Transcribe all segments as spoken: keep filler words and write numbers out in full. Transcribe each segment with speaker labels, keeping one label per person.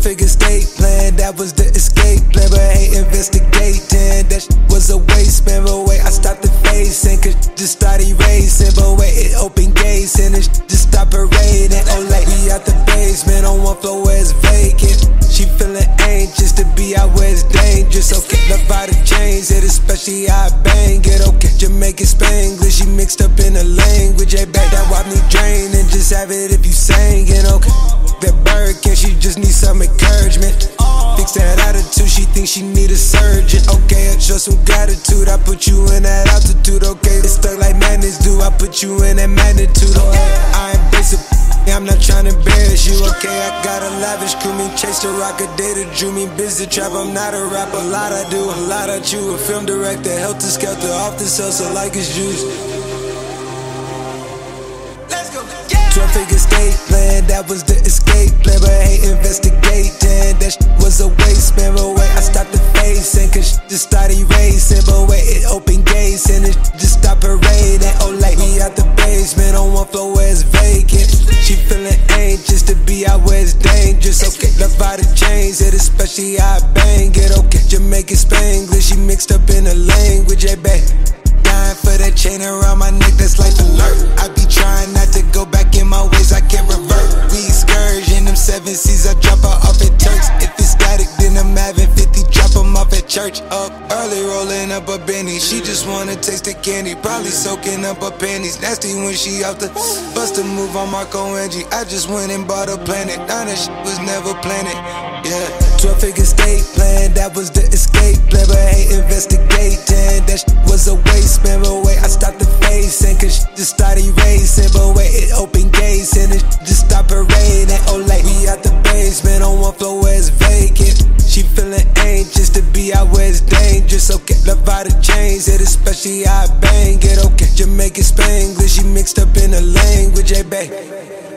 Speaker 1: figure estate plan, that was the escape plan. But hate investigating, that shit was a waste, man. But wait, I stopped the facing, cause just started racing. But wait, it opened gates and it just stopped parading. Oh, like we out the basement on one floor where it's vacant. She feeling anxious to be out where it's dangerous. Okay, love how to change it, especially how I bang it. Okay, Jamaican Spanglish, she mixed up in the language. Hey, back that wipe me drain and just have it if you sang it. Okay, that Birkin, she just needs some encouragement. Fix that attitude, she thinks she need a surgeon. Okay, I show some gratitude, I put you in that altitude. Okay, it's stuck like magnets do, I put you in that magnitude. Okay, I ain't basic, I'm not tryna embarrass you. Okay, I got a lavish crew, me chase the rock, a data drew me busy trap. I'm not a rapper, a lot I do, a lot I chew. A film director, helter skelter, off the salsa like it's juice. twelve figure estate plan, that was the escape plan. But hate investigating, that shit was a waste, man. But wait, I stopped the facing, cause shit just started racing. But wait, it opened gates and it just stopped parading. Oh, like we out the basement on one floor where it's vacant. She feeling anxious to be out where it's dangerous. Okay, love how to change it, especially how I bang it. Okay, Jamaican Spanglish, she mixed up in the language. Hey, babe, dying for that chain around my neck, that's life alert. I be trying not to go back in my ways, I can't revert. We excursion, them seven C's, I drop her off at Turks. If it's static, then I'm having fifty, drop them off at church. Up early, rolling up a Benny, she just wanna taste the candy, probably soaking up her panties. Nasty when she out the bust a move on Marco Angie. I just went and bought a planet, now that shit was never planted. Yeah, twelve figure estate plan, that was the escape plan. But hate investigating, that shit was a waste, man. But wait, I stopped the facing, cause shit just started racing. But wait, it opened gates and it just stopped parading. Oh, like we out the basement on one floor where it's vacant. She feeling anxious to be out where it's dangerous. Okay, love how to change it, especially how I bang it. Okay, Jamaican Spanglish, she mixed up in the language. Hey, babe.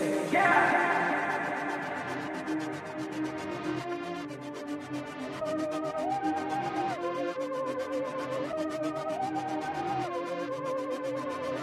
Speaker 2: Yeah.